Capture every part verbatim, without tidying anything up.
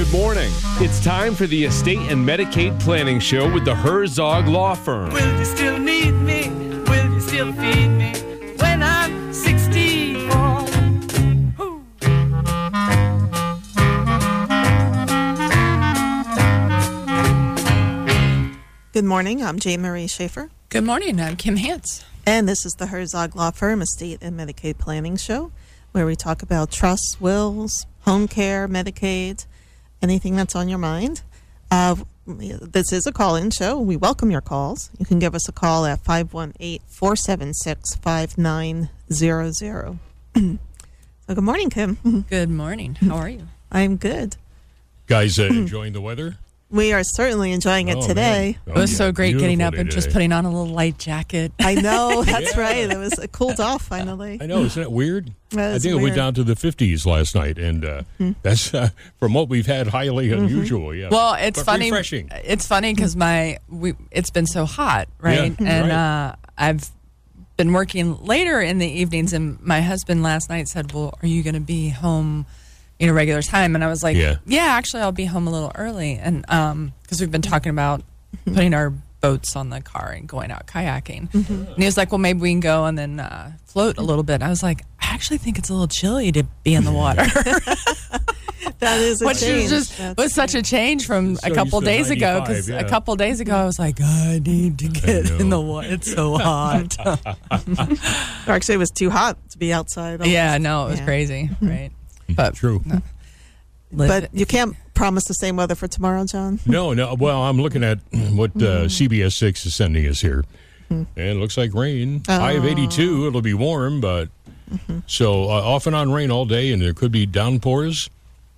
Good morning. It's time for the Estate and Medicaid Planning Show with the Herzog Law Firm. Will you still need me? Will you still feed me when I'm sixty-four? Ooh. Good morning. I'm Jane Marie Schaefer. Good morning. I'm Kim Hance. And this is the Herzog Law Firm Estate and Medicaid Planning Show, where we talk about trusts, wills, home care, Medicaid, anything that's on your mind. Uh, this is a call-in show. We welcome your calls. You can give us a call at five one eight, four seven six, five nine zero zero. So good morning, Kim. Good morning. How are you? I'm good. Guys, uh, enjoying the weather? We are certainly enjoying it Oh, today. man. It was Oh, so great getting beautiful up day and just today. putting on a little light jacket. I know. That's Yeah. right. It was it cooled off finally. I know, isn't it weird? That I is think it went weird. down to the fifties last night, and uh, that's uh, from what we've had highly unusual. Yeah. Well, it's But funny. refreshing. It's funny because my we it's been so hot, right? Yeah, and right. Uh, I've been working later in the evenings, and my husband last night said, "Well, are you going to be home, you know, regular time?" And I was like, Yeah. "Yeah, actually, I'll be home a little early," and um, because we've been talking about putting our boats on the car and going out kayaking. And he was like, well, maybe we can go and then uh, float a little bit. I was like, I actually think it's a little chilly to be in the water. That is a Which change. is just That's was such a change from So a couple used to days ago. ninety-five, Because yeah. a couple days ago, I was like, I need to get know. in the water. It's so hot. Or actually, it was too hot to be outside. almost. yeah, no, it was Yeah. crazy, right? But True. live But it. you can't promise the same weather for tomorrow, John. No, no. Well, I'm looking at what Mm-hmm. uh, C B S six is sending us here, and it looks like rain. High of Oh. eighty-two. It'll be warm, but Mm-hmm. so uh, off and on rain all day, and there could be downpours.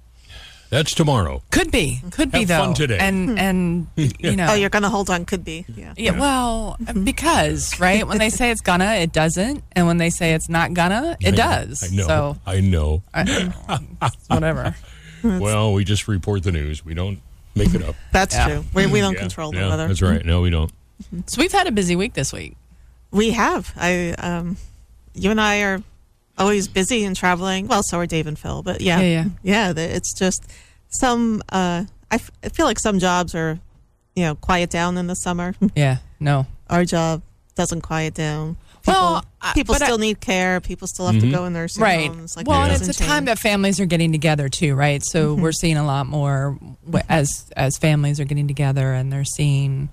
That's tomorrow. Could be, could be Have though. fun today. And and you know, Oh, you're going to hold on. Could be. Yeah. yeah, well, because right when they say it's gonna, it doesn't, and when they say it's not gonna, it I- does. I know. So I know. I, whatever. Well, we just report the news. We don't make it up. That's Yeah. true. We, we don't Yeah, control the yeah, weather. That's right. No, we don't. So we've had a busy week this week. We have. I. Um, you and I are always busy and traveling. Well, so are Dave and Phil. But yeah, Yeah, yeah. yeah. the- It's just some. Uh, I, f- I feel like some jobs are, you know, quiet down in the summer. Yeah, no. Our job doesn't quiet down. People, Well, I- people but I- still need care. People still have Mm-hmm. to go in nursing Right. homes. Like well, that and it's a doesn't time change. that families are getting together too, right? So we're seeing a lot more w- as as families are getting together, and they're seeing,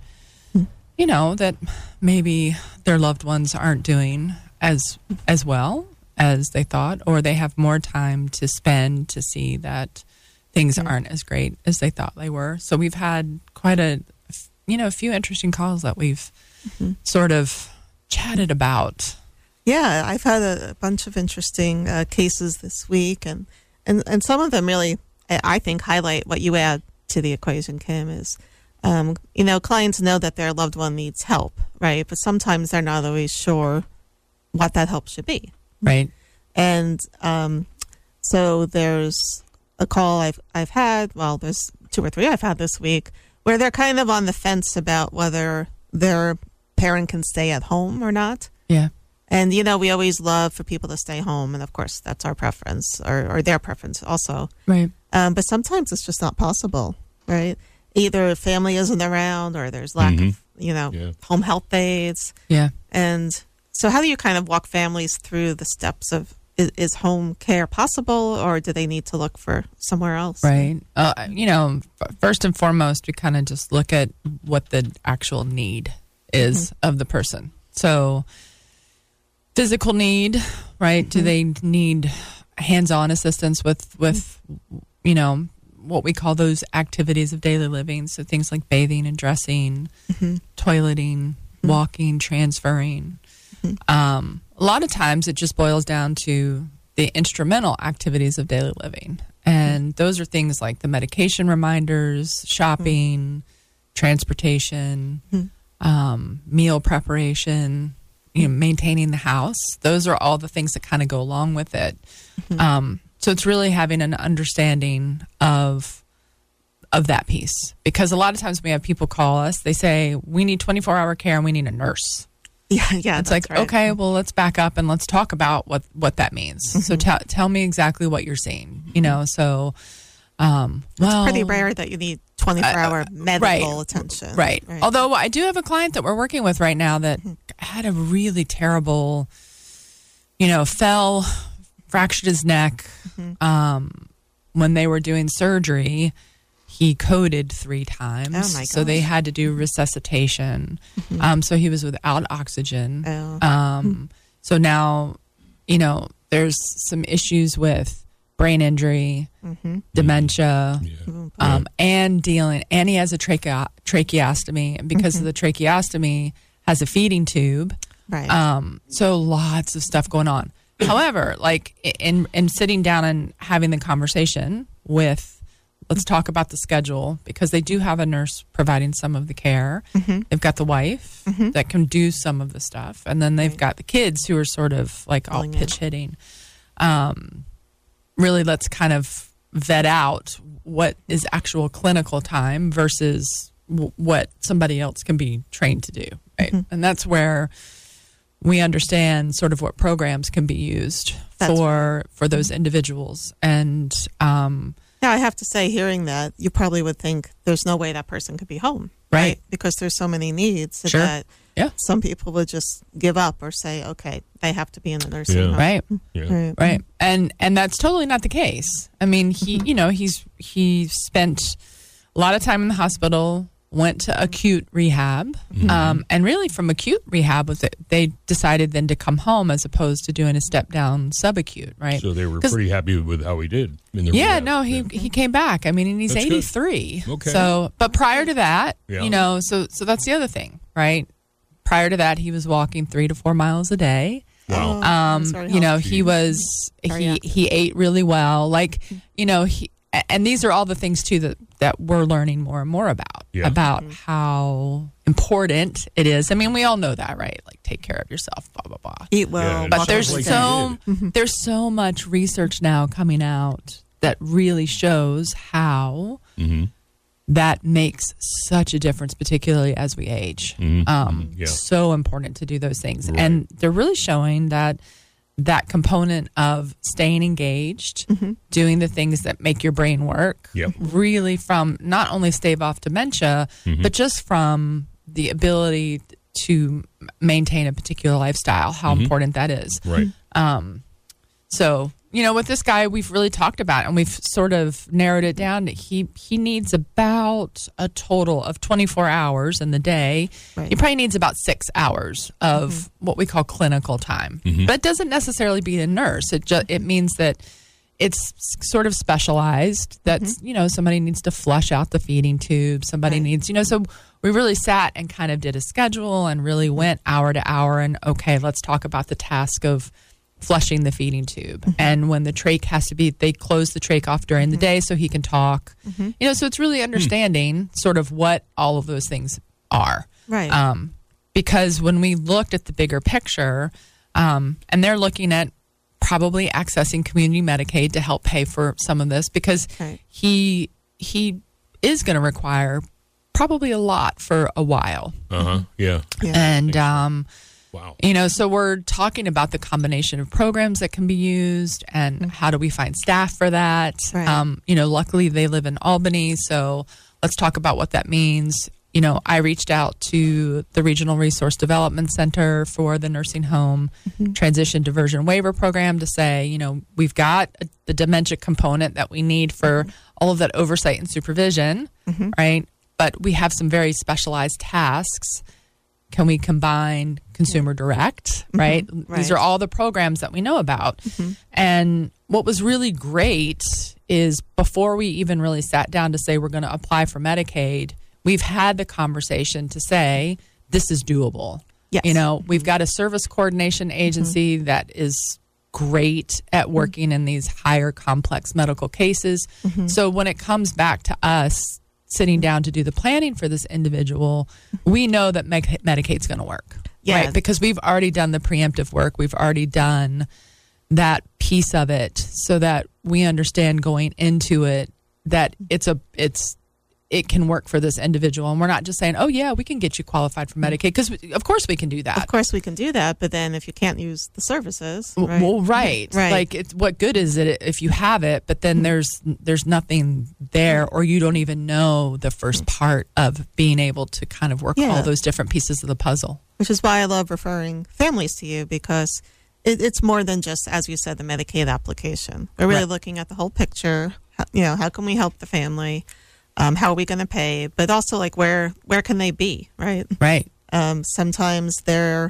you know, that maybe their loved ones aren't doing as as well as they thought, or they have more time to spend to see that things aren't as great as they thought they were. So we've had quite a, you know, a few interesting calls that we've sort of chatted about. Yeah, I've had a, a bunch of interesting uh, cases this week, and, and, and some of them really, I I think, highlight what you add to the equation, Kim, is, um, you know, clients know that their loved one needs help, right? But sometimes they're not always sure what that help should be. Right. And um, so there's a call I've I've had, well, there's two or three I've had this week, where they're kind of on the fence about whether their parent can stay at home or not. Yeah. And, you know, we always love for people to stay home. And, of course, that's our preference or, or their preference also. Right. Um, but sometimes it's just not possible, right? Either family isn't around or there's lack of, you know, Yeah. home health aides. Yeah. And so how do you kind of walk families through the steps of, is, is home care possible or do they need to look for somewhere else? Right. Uh, you know, f- first and foremost, we kind of just look at what the actual need is of the person. So, physical need, right? Do they need hands-on assistance with, with you know, what we call those activities of daily living? So, things like bathing and dressing, toileting, walking, transferring. Um, a lot of times it just boils down to the instrumental activities of daily living. And those are things like the medication reminders, shopping, transportation, um, meal preparation, you know, maintaining the house. Those are all the things that kind of go along with it. Um, so it's really having an understanding of of that piece. Because a lot of times we have people call us, they say, we need twenty-four hour care and we need a nurse. Yeah, yeah. It's that's like, right. okay, well, let's back up and let's talk about what, what that means. So tell tell me exactly what you're seeing, you know? So Um, well, Pretty rare that you need twenty-four hour medical attention. Right. Although I do have a client that we're working with right now that had a really terrible, you know, fell, fractured his neck. Mm-hmm. Um, when they were doing surgery, he coded three times. Oh, my so they gosh. had to do resuscitation. Um, so he was without oxygen. Oh. Um, so now, you know, there's some issues with brain injury, Mm-hmm. dementia, Yeah. um, and dealing, and he has a trachea, tracheostomy. And because Mm-hmm. of the tracheostomy, has a feeding tube. Right. Um, so lots of stuff going on. However, like in in sitting down and having the conversation with, let's talk about the schedule, because they do have a nurse providing some of the care. Mm-hmm. They've got the wife that can do some of the stuff, and then they've Right. got the kids who are sort of like all Filling in. pitch hitting. Um, really, let's kind of vet out what is actual clinical time versus w- what somebody else can be trained to do, right? Mm-hmm. And that's where we understand sort of what programs can be used That's for for those individuals. And um, Now, I have to say, hearing that, you probably would think there's no way that person could be home. Right. Because there's so many needs Sure. that Yeah. some people would just give up or say, okay, they have to be in the nursing Yeah. home. right, Yeah. Right. right, and and that's totally not the case. I mean, he, you know, he's he spent a lot of time in the hospital, went to acute rehab, um, and really from acute rehab was it, they decided then to come home as opposed to doing a step down subacute, right? So they were 'Cause- pretty happy with how he did. In the Yeah, rehab. no, he he came back. I mean, and he's That's good. eighty-three. Okay. So, but prior to that, Yeah. you know, so so that's the other thing, right? Prior to that, he was walking three to four miles a day. Wow. Oh, that's Um, very you know, healthy. he was Very he active. he ate really well. Like, you know, he and these are all the things too that that we're learning more and more about Yeah. about how important it is. I mean, we all know that, right? Like, take care of yourself, blah blah blah. Eat well. Yeah, it But sounds there's like so he did. there's so much research now coming out that really shows how Mhm. that makes such a difference, particularly as we age. Mhm. Um, Yeah. So important to do those things, Right. and they're really showing that that component of staying engaged, doing the things that make your brain work, Yep. really from not only stave off dementia, Mm-hmm. but just from the ability to maintain a particular lifestyle, how Mm-hmm. important that is. Right. So, you know, with this guy, we've really talked about, and we've sort of narrowed it down that he he needs about a total of twenty-four hours in the day. Right. He probably needs about six hours of what we call clinical time. But it doesn't necessarily be a nurse. It just it means that it's s- sort of specialized. That's you know somebody needs to flush out the feeding tube. Somebody Right. needs you know. So we really sat and kind of did a schedule and really went hour to hour. And okay, let's talk about the task of flushing the feeding tube. And when the trach has to be, they close the trach off during the day so he can talk. You know, so it's really understanding sort of what all of those things are. Right. Um, because when we looked at the bigger picture, um, and they're looking at probably accessing community Medicaid to help pay for some of this, because Right. he he is going to require probably a lot for a while. Uh huh. Yeah. Yeah. And um, Wow. you know, so we're talking about the combination of programs that can be used and how do we find staff for that. Right. Um, you know, luckily they live in Albany, so let's talk about what that means. You know, I reached out to the Regional Resource Development Center for the nursing home transition diversion waiver program to say, you know, we've got a, the dementia component that we need for all of that oversight and supervision, right? But we have some very specialized tasks. Can we combine consumer direct, right? right. These are all the programs that we know about. And what was really great is before we even really sat down to say we're going to apply for Medicaid, we've had the conversation to say this is doable. Yes. You know, we've got a service coordination agency that is great at working in these higher complex medical cases. So when it comes back to us sitting down to do the planning for this individual, we know that Med- Medicaid's going to work. Yeah. Right? Because we've already done the preemptive work. We've already done that piece of it so that we understand going into it that it's a it's it can work for this individual. And we're not just saying, oh, yeah, we can get you qualified for Medicaid, because of course we can do that. Of course we can do that, but then if you can't use the services, right? Well, right. Right. Like, it's, what good is it if you have it, but then there's there's nothing there, or you don't even know the first part of being able to kind of work Yeah. all those different pieces of the puzzle. Which is why I love referring families to you, because it, it's more than just, as you said, the Medicaid application. We're really Right. looking at the whole picture. How, you know, how can we help the family? Um, how are we going to pay? But also, like, where where can they be, right? Right. Um, sometimes they're,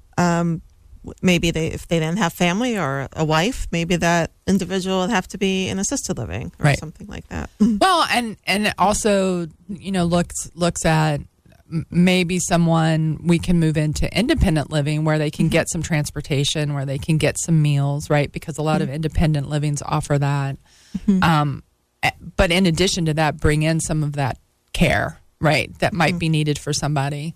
um, maybe they if they didn't have family or a wife, maybe that individual would have to be in assisted living or Right. something like that. Well, and and it also, you know, looks looks at m- maybe someone we can move into independent living, where they can get some transportation, where they can get some meals, right? Because a lot of independent livings offer that. Um, eh, but in addition to that, bring in some of that care, right? That might be needed for somebody,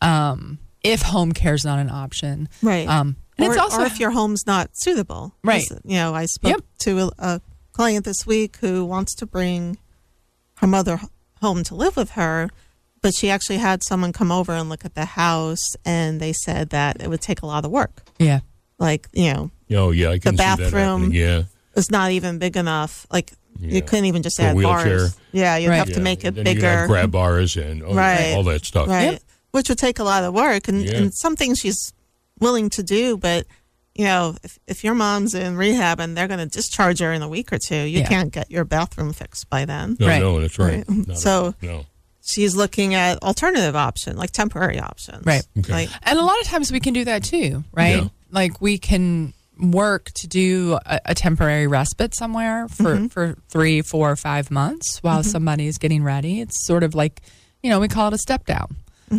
um, if home care is not an option, Right. Um, and or, it's also or if your home's not suitable. Right. You know, I spoke Yep. to a, a client this week who wants to bring her mother h- home to live with her, but she actually had someone come over and look at the house, and they said that it would take a lot of work. yeah, Like, you know, Oh, yeah, I can see that bathroom. happening. Yeah. it's not even big enough. Like, Yeah. you couldn't even just For a add wheelchair. bars. Yeah, you'd Right. have to Yeah. make it Then you bigger. have grab bars and oh, Right. all that stuff. Right. Yep. Which would take a lot of work, and, Yeah. and some things she's willing to do, but you know, if, if your mom's in rehab and they're going to discharge her in a week or two, you Yeah. can't get your bathroom fixed by then. No, Right. no, that's right. Right. Not a- So- no. She's looking at alternative option, like temporary options. Right. Okay. Like, and a lot of times we can do that too, right? Yeah. Like, we can work to do a, a temporary respite somewhere for, for three, four, or five months while somebody is getting ready. It's sort of like, you know, we call it a step down,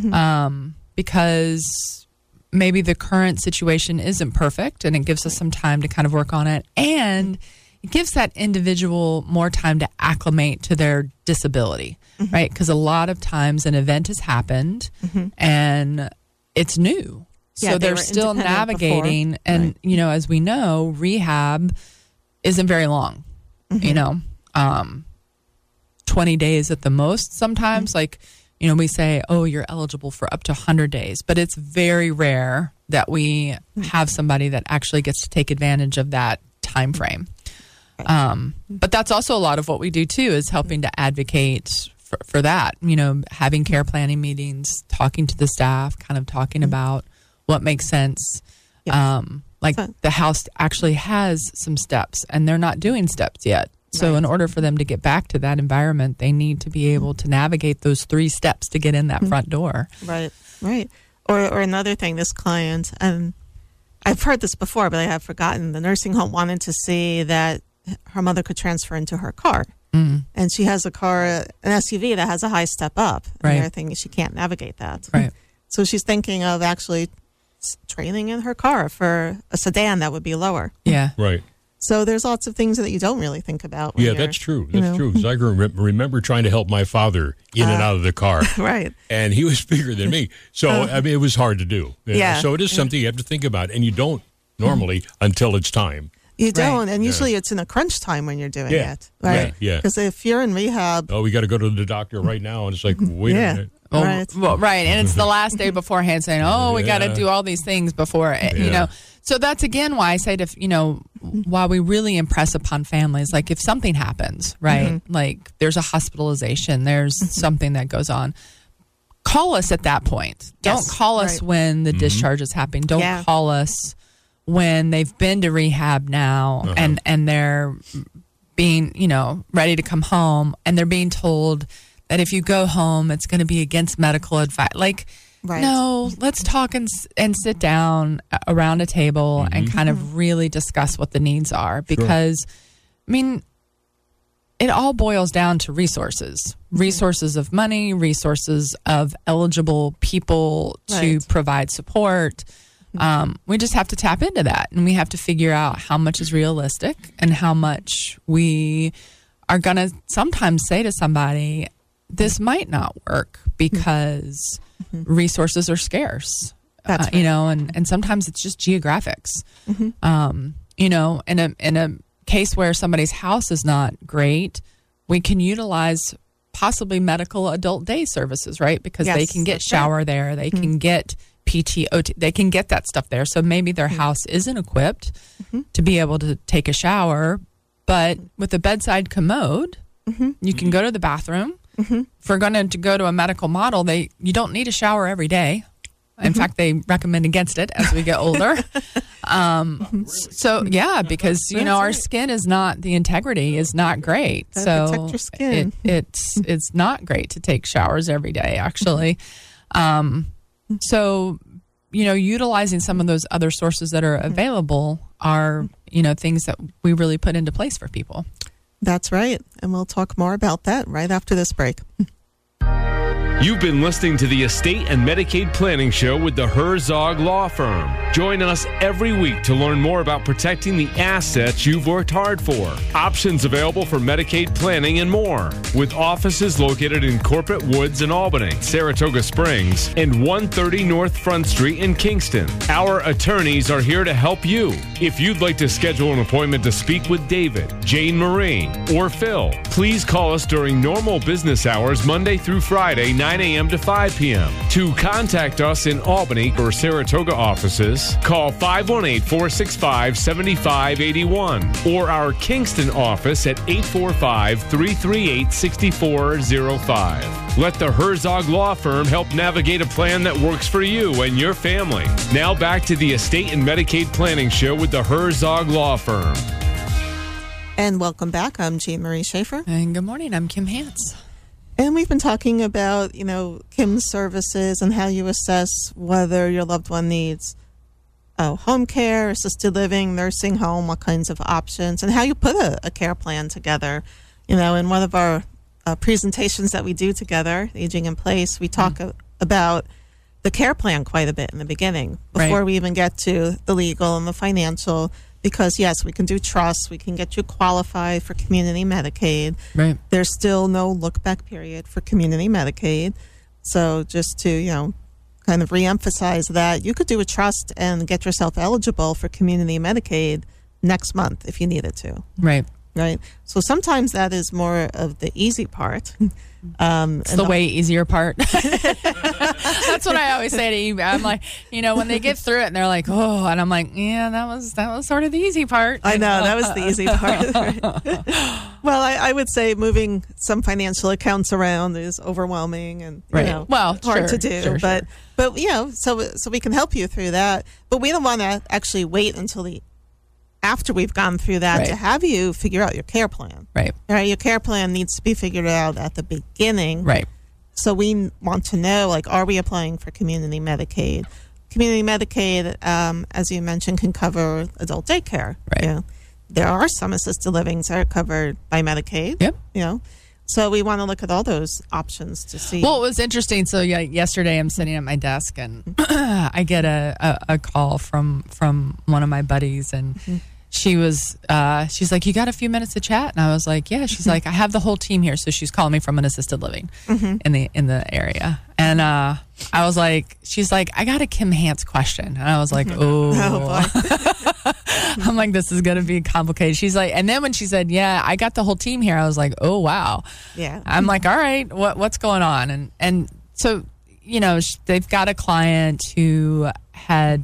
um, because maybe the current situation isn't perfect, and it gives us some time to kind of work on it, and it gives that individual more time to acclimate to their disability, right? Because a lot of times an event has happened and it's new. Yeah, So they they're were still independent before. navigating. And, Right. you know, as we know, rehab isn't very long, you know, um, twenty days at the most sometimes. Like, you know, we say, oh, you're eligible for up to one hundred days, but it's very rare that we have somebody that actually gets to take advantage of that time frame. Um, but that's also a lot of what we do too, is helping to advocate for, for that, you know, having care planning meetings, talking to the staff, kind of talking about what makes sense. Yes. Um, like So- the house actually has some steps and they're not doing steps yet. So in order for them to get back to that environment, they need to be able to navigate those three steps to get in that front door. right, right. Or, or another thing, this client, and I've heard this before, but I have forgotten. The nursing home wanted to see that her mother could transfer into her car. Mm, And she has a car, an S U V that has a high step up. Right. And they're thinking she can't navigate that. right. So she's thinking of actually s- training in her car for a sedan that would be lower. Yeah. Right. So there's lots of things that you don't really think about. when Yeah, you're- that's true. you That's know. true. Because I can re- remember trying to help my father in and Uh, out of the car, Right. and he was bigger than me. So, I mean, it was hard to do. You know, Yeah. So it is something you have to think about, and you don't normally until it's time. You don't. And Yeah. usually it's in a crunch time when you're doing Yeah. it. Right. Yeah, yeah. Because if you're in rehab, Oh, we got to go to the doctor right now. And it's like, wait Yeah. a minute. Well, right. well, right. And it's the last day beforehand saying, oh, we got to Yeah. do all these things before, it, you Yeah. know. So that's again why I say to, you know, why we really impress upon families, like if something happens, right? Like there's a hospitalization, there's something that goes on. Call us at that point. Don't Yes, call us right. when the discharge is happening. Don't Yeah. call us when they've been to rehab now Uh-huh. and, and they're being, you know, ready to come home and they're being told that if you go home, it's going to be against medical advice. Like, Right. no, let's talk and, s- and sit down a- around a table and kind of really discuss what the needs are. Because, I mean, it all boils down to resources, resources of money, resources of eligible people to Right. provide support. Um, we just have to tap into that, and we have to figure out how much is realistic and how much we are going to sometimes say to somebody, this might not work because resources are scarce. That's Uh, you know, and, and sometimes it's just geographics. Um, you know, in a in a case where somebody's house is not great, we can utilize possibly medical adult day services, right? Because Yes, they can get that's shower right. there, they can get P T O T, they can get that stuff there. So maybe their house isn't equipped to be able to take a shower, but with a bedside commode, you can go to the bathroom. If we're going to go to a medical model, they you don't need a shower every day. In fact, they recommend against it as we get older. Um, so yeah, because you know That's our right. skin is not the integrity is not great. Gotta so protect your skin. It, it's it's not great to take showers every day. Actually, um, so you know utilizing some of those other sources that are available are you know things that we really put into place for people. That's right. And we'll talk more about that right after this break. You've been listening to the Estate and Medicaid Planning Show with the Herzog Law Firm. Join us every week to learn more about protecting the assets you've worked hard for. Options available for Medicaid planning and more. With offices located in Corporate Woods in Albany, Saratoga Springs, and one thirty North Front Street in Kingston. Our attorneys are here to help you. If you'd like to schedule an appointment to speak with David, Jane Marie, or Phil, please call us during normal business hours Monday through Friday, nine a.m. to five p.m. To contact us in Albany or Saratoga offices, call five one eight, four six five, seven five eight one or our Kingston office at eight four five, three three eight, six four zero five. Let the Herzog Law Firm help navigate a plan that works for you and your family. Now back to the Estate and Medicaid Planning Show with the Herzog Law Firm. And welcome back. I'm Jean Marie Schaefer. And good morning, I'm Kim Hance. And we've been talking about, you know, Kim's services and how you assess whether your loved one needs oh, home care, assisted living, nursing home, what kinds of options, and how you put a, a care plan together. You know, in one of our uh, presentations that we do together, Aging in Place, we talk mm. a, about the care plan quite a bit in the beginning before Right. we even get to the legal and the financial. Because, yes, we can do trusts. We can get you qualified for community Medicaid. Right. There's still no look-back period for community Medicaid. So just to, you know, kind of reemphasize that, you could do a trust and get yourself eligible for community Medicaid next month if you needed to. Right. Right? So sometimes that is more of the easy part. Um, It's and the way easier part. That's what I always say to you. I'm like, you know, when they get through it and they're like, oh, and I'm like, yeah, that was that was sort of the easy part. I know, that was the easy part. Right? Well, I, I would say moving some financial accounts around is overwhelming and you Right. know, Well, hard sure, to do. sure, but sure. but you know, so so we can help you through that. But we don't want to actually wait until the after we've gone through that Right. to have you figure out your care plan. Right. All right, your care plan needs to be figured out at the beginning. Right. So we want to know, like, are we applying for community Medicaid? Community Medicaid, um, as you mentioned, can cover adult daycare. Right. You know, there are some assisted livings that are covered by Medicaid. Yep. You know, so we want to look at all those options to see. Well, it was interesting. So yeah, yesterday I'm sitting at my desk and I get a, a, a call from from one of my buddies, and mm-hmm. she was uh, she's like, "You got a few minutes to chat?" And I was like, "Yeah." She's like, "I have the whole team here." So she's calling me from an assisted living mm-hmm. in the in the area, and uh, I was like, "She's like, I got a Kim Hance question," and I was like, "Oh." Oh, boy. I'm like, this is going to be complicated. She's like, and then when she said, yeah, I got the whole team here, I was like, oh, wow. Yeah. I'm like, all right, what what's going on? And, and so, you know, sh- they've got a client who had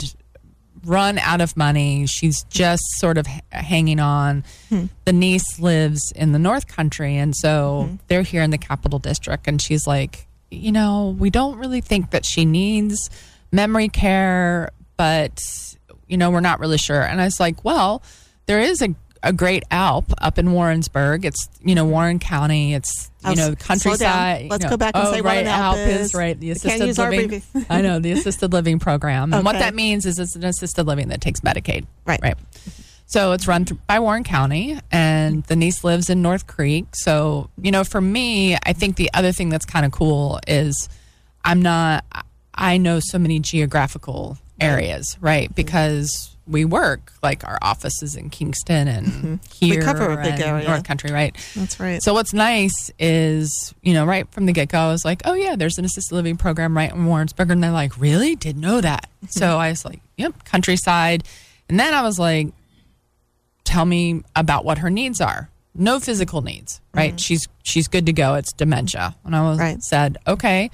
run out of money. She's just sort of h- hanging on. Hmm. The niece lives in the North Country, and so hmm. they're here in the Capital District. And she's like, you know, we don't really think that she needs memory care, but you know, we're not really sure. And I was like, well, there is a, a great Alp up in Warrensburg. It's, you know, Warren County. It's, you I'll know, slow countryside. down. Let's you know, go back and oh, say right, what an Alp is. Right, the We can't assisted use our living. baby. I know, the assisted living program. And Okay. what that means is it's an assisted living that takes Medicaid. Right. Right. So it's run through, by Warren County, and the niece lives in North Creek. So, you know, for me, I think the other thing that's kind of cool is I'm not, I know so many geographical areas, right? Because we work, like our office is in Kingston and mm-hmm. here we cover a big and area. North Country, right? That's right. So what's nice is, you know, right from the get-go, I was like, oh yeah, there's an assisted living program right in Warrensburg. And they're like, really? Didn't know that. Mm-hmm. So I was like, yep, countryside. And then I was like, tell me about what her needs are. no physical needs, right? Mm-hmm. She's she's good to go. It's dementia. And I was Right. said, okay,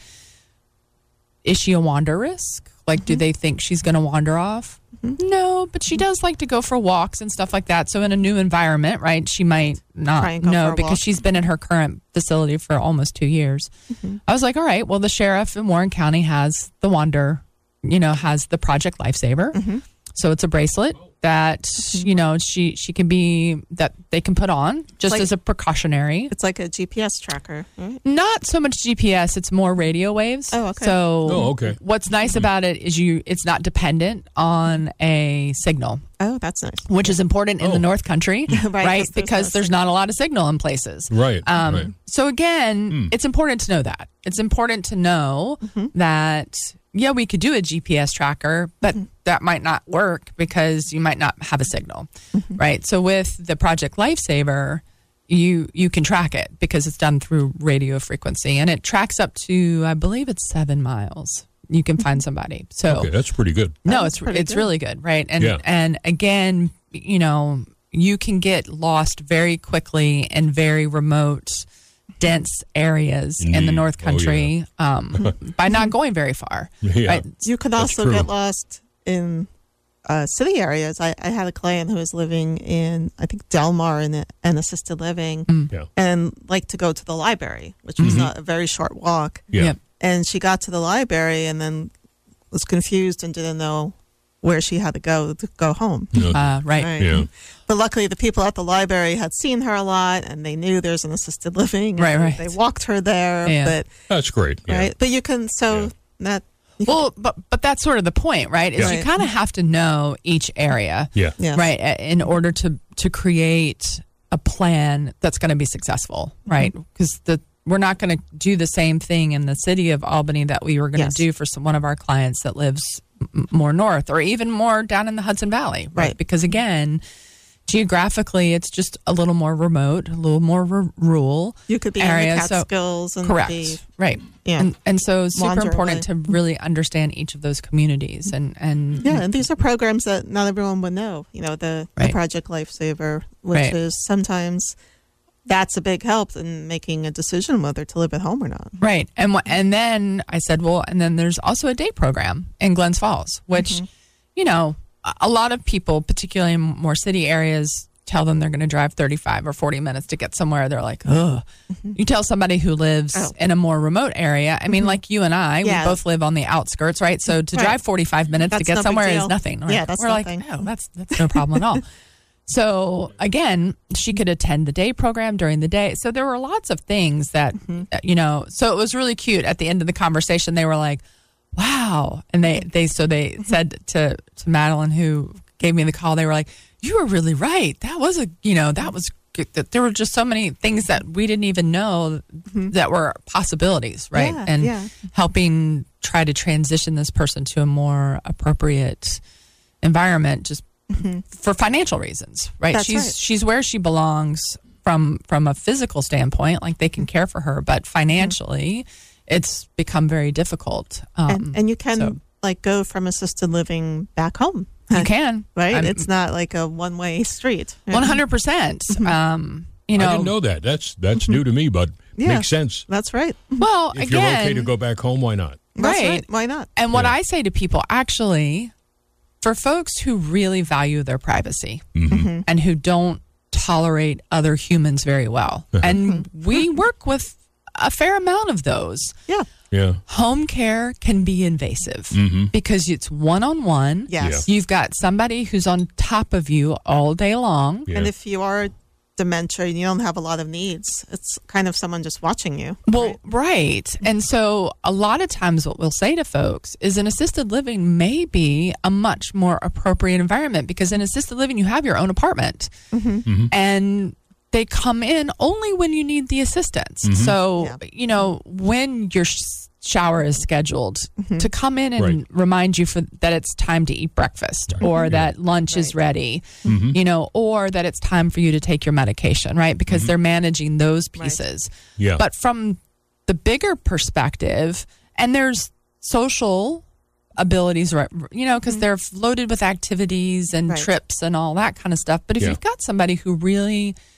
is she a wander risk? Like, mm-hmm. do they think she's going to wander off? Mm-hmm. No, but she does like to go for walks and stuff like that. So in a new environment, right, she might not know because she's been in her current facility for almost two years. Mm-hmm. I was like, all right, well, the sheriff in Warren County has the wander, you know, has the Project Lifesaver. Mm-hmm. So it's a bracelet that, you know, she, she can be, that they can put on just like, as a precautionary. It's like a G P S tracker, right? Not so much G P S, it's more radio waves. Oh, okay. So oh, okay. what's nice about it is you, it's not dependent on a signal. Oh, that's nice. Which is important in oh. the North Country, right? right Because there's, there's not a lot of signal in places. Right. Um, right. So again, mm. it's important to know that. It's important to know mm-hmm. that, yeah, we could do a G P S tracker, but mm-hmm. that might not work because you might not have a signal, mm-hmm. right? So with the Project Lifesaver, you you can track it because it's done through radio frequency, and it tracks up to, I believe it's seven miles. You can find somebody. So okay, that's pretty good. No, that's it's it's good. really good, right? And yeah. and again, you know, you can get lost very quickly in very remote, dense areas Indeed. in the North Country oh, yeah. um, by not going very far. Yeah, right? You could also get lost in uh, city areas. I, I had a client who was living in, I think, Del Mar in an assisted living Mm. Yeah. and liked to go to the library, which was Mhm. not a very short walk. Yeah. Yep. And she got to the library and then was confused and didn't know where she had to go to go home. Yeah. Uh, right. Right. Yeah. But luckily, the people at the library had seen her a lot, and they knew there's an assisted living. Right, and right. They walked her there, Yeah. but That's great. Yeah. right. But you can so Yeah. that you can- Well, but but that's sort of the point, right? Is Yeah. you Right. kind of have to know each area, Yeah. yeah. right, a- in order to to create a plan that's going to be successful, right? Because the we're not going to do the same thing in the city of Albany that we were going to Yes. do for some, one of our clients that lives m- more north or even more down in the Hudson Valley, right? Right. Because again, geographically, it's just a little more remote, a little more r- rural. You could be area, in the so- Catskills and Correct. be Right. yeah. And and so it's super Wander important away. to really understand each of those communities and and Yeah, and these are programs that not everyone would know. You know, the, Right. the Project Lifesaver, which Right. is sometimes that's a big help in making a decision whether to live at home or not. right. And wh- and then I said, well, and then there's also a day program in Glens Falls, which Mm-hmm. you know, a- a lot of people, particularly in more city areas, tell them they're going to drive thirty-five or forty minutes to get somewhere. They're like, ugh. You tell somebody who lives Oh. in a more remote area. I mean, like you and I, Yeah. we both live on the outskirts, right? So to Right. drive forty-five minutes to That's get no big somewhere is deal. nothing. Right? Yeah, that's We're nothing. like, oh, that's that's no problem at all. So again, she could attend the day program during the day. So there were lots of things that, Mm-hmm. uh, you know, so it was really cute. At the end of the conversation, they were like, wow. And they, they so they Mm-hmm. said to, to Madeline, who gave me the call, they were like, you were really right. That was a, you know, that was, good. That there were just so many things that we didn't even know that were possibilities, right? Yeah, and yeah. helping try to transition this person to a more appropriate environment just for financial reasons, right? That's she's right. she's where she belongs from from a physical standpoint, like they can care for her, but financially it's become very difficult. Um, and, and you can so like go from assisted living back home. you can, Right? I'm- It's not like a one way street. right? one hundred percent. Um, you know, I didn't know that. That's that's new to me, but Yeah. makes sense. That's right. well, If again, you're okay to go back home, why not? That's Right. right. Why not? and what Yeah. I say to people, actually, for folks who really value their privacy Mm-hmm. and who don't tolerate other humans very well, and we work with a fair amount of those. Yeah. Yeah. Home care can be invasive Mm-hmm. because it's one on one. Yes. You've got somebody who's on top of you all day long. Yeah. And if you are dementia and you don't have a lot of needs, it's kind of someone just watching you. Well, right. And so a lot of times what we'll say to folks is an assisted living may be a much more appropriate environment because in assisted living, you have your own apartment and they come in only when you need the assistance. So, Yeah. you know, when your sh- shower is scheduled to come in and Right. remind you for that it's time to eat breakfast or that lunch is ready, you know, or that it's time for you to take your medication, right? Because they're managing those pieces. Yeah. But from the bigger perspective, and there's social abilities, right? You know, because they're loaded with activities and Right. trips and all that kind of stuff. But if Yeah. you've got somebody who really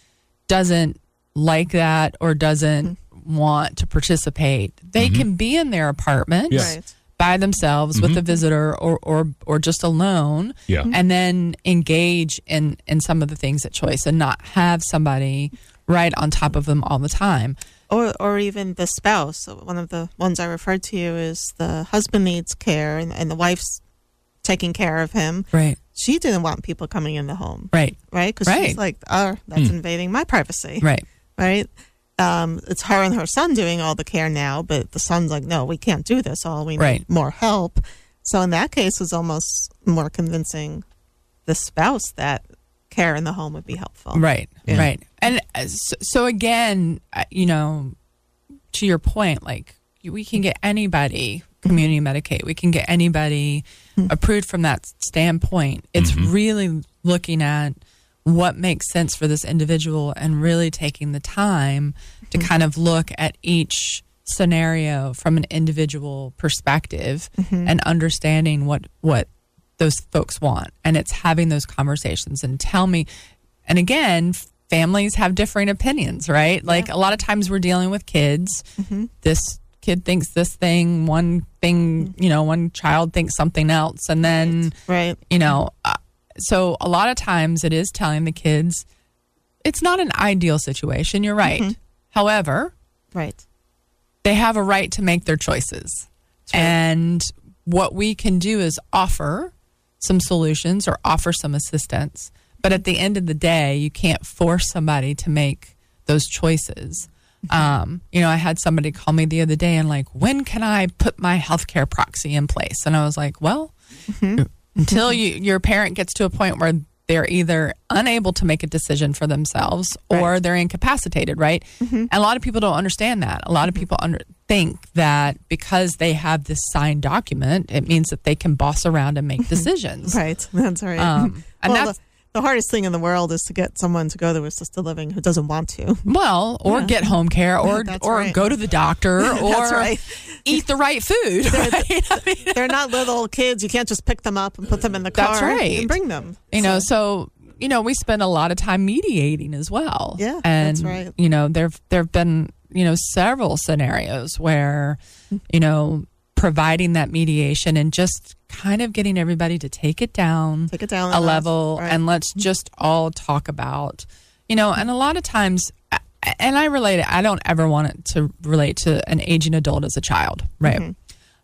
doesn't like that or doesn't mm-hmm. want to participate, they mm-hmm. can be in their apartment Yes. Right. by themselves mm-hmm. with a visitor or, or or just alone, Yeah. and then engage in, in some of the things at choice and not have somebody right on top of them all the time. Or, or even the spouse. So one of the ones I referred to you is the husband needs care and, and the wife's taking care of him. Right. She didn't want people coming in the home. Right. Right? Because Right. she's like, oh, that's Hmm. invading my privacy. Right. Right? Um, it's her and her son doing all the care now, but the son's like, no, we can't do this. All we need Right. more help. So in that case, it's almost more convincing the spouse that care in the home would be helpful. Right. Yeah. Right. And uh, so, so again, uh, you know, to your point, like we can get anybody community Medicaid. We can get anybody Mm-hmm. approved from that standpoint. It's Mhm. really looking at what makes sense for this individual and really taking the time to Mm-hmm. kind of look at each scenario from an individual perspective Mm-hmm. and understanding what what those folks want. And it's having those conversations and tell me. And again, families have differing opinions, right? Like a lot of times we're dealing with kids. Mm-hmm. This kid thinks this thing, one thing, you know, one child thinks something else. And then, Right. you know, uh, so a lot of times it is telling the kids, it's not an ideal situation. You're right. Mm-hmm. However, Right. they have a right to make their choices. right. And what we can do is offer some solutions or offer some assistance. But at the end of the day, you can't force somebody to make those choices. Um, you know, I had somebody call me the other day and like, when can I put my healthcare proxy in place? And I was like, well, Mm-hmm. until you, your parent gets to a point where they're either unable to make a decision for themselves or Right. they're incapacitated, right? Mm-hmm. And a lot of people don't understand that. A lot of people under, think that because they have this signed document, it means that they can boss around and make decisions. Right. That's right. Um, and well, that's, the, the hardest thing in the world is to get someone to go to assisted living who doesn't want to. well, or Yeah. get home care or That's or right. go to the doctor or That's right. eat the right food. Right? I mean, They're not little kids. You can't just pick them up and put them in the car That's right. and bring them. you know, so you know, we spend a lot of time mediating as well. Yeah, and that's right. you know, there there've been you know several scenarios where you know providing that mediation and just kind of getting everybody to take it down, Take it down a a notch, level, right. and let's just all talk about, you know, and a lot of times, and I relate it. I don't ever want it to relate to an aging adult as a child, right? Mm-hmm.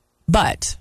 But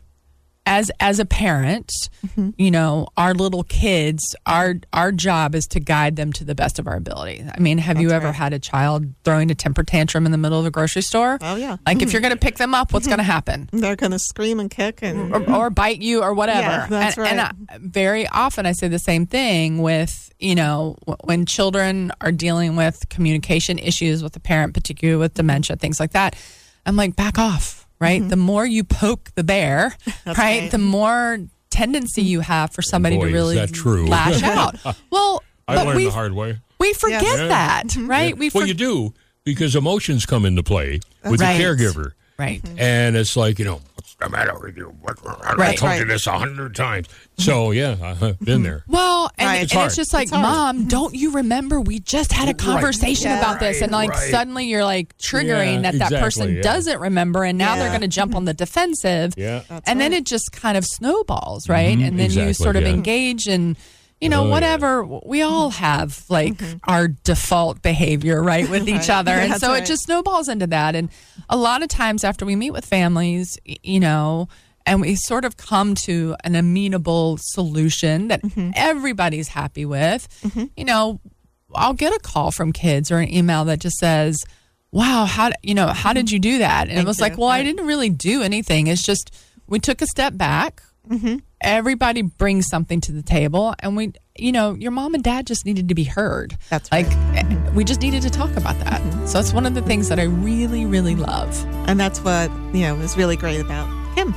as as a parent, Mm-hmm. you know, our little kids, our our job is to guide them to the best of our ability. I mean, have you That's ever right. had a child throwing a temper tantrum in the middle of a grocery store? Oh, yeah. Like if you're going to pick them up, what's going to happen? They're going to scream and kick and or, or bite you or whatever. Yeah, that's and, and right. I, very often I say the same thing with, you know, w- when children are dealing with communication issues with a parent, particularly with dementia, things like that. I'm like, back off, right? The more you poke the bear, right, right. the more tendency you have for somebody Boy, to is really that true. lash out. Well, I but learned we, the hard way. we forget Yeah. that, right? We well, for- you do, because emotions come into play with Right. the caregiver. Right. And it's like, you know, what's the matter with you? What, I Right. told you Right. this a hundred times. So, yeah, I've been there. Well, and, Right. and It's it's, hard. just like, It's hard. Mom, don't you remember we just had a conversation Yeah. about this? And like Right. suddenly you're like triggering Yeah, that that exactly, person yeah. doesn't remember, and now they're Yeah. going to jump on the defensive. Yeah. That's and then right. it just kind of snowballs, right? Mhm, And then you exactly, sort of yeah. engage in, you know, Oh, yeah. whatever. We all have like our default behavior, right, with each Right. other. And That's so right. it just snowballs into that. And a lot of times after we meet with families, y- you know, and we sort of come to an amenable solution that everybody's happy with, you know, I'll get a call from kids or an email that just says, wow, how, d- you know, how did you do that? And it Thank was you. like, well, I Right. didn't really do anything. It's just, we took a step back. Everybody brings something to the table, and we, you know, your mom and dad just needed to be heard. That's like right. eh, we just needed to talk about that. So it's one of the things that I really, really love. And that's what, you know, is really great about him.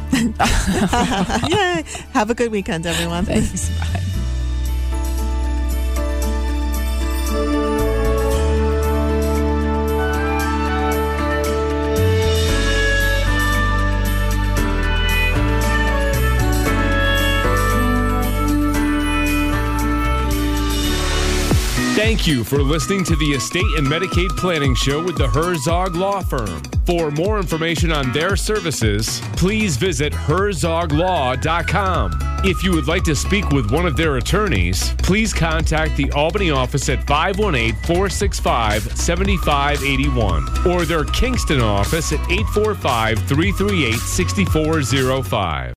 Yay. Have a good weekend, everyone. Thanks. Bye. Thank you for listening to the Estate and Medicaid Planning Show with the Herzog Law Firm. For more information on their services, please visit herzog law dot com. If you would like to speak with one of their attorneys, please contact the Albany office at five one eight, four six five, seven five eight one or their Kingston office at eight four five, three three eight, six four zero five.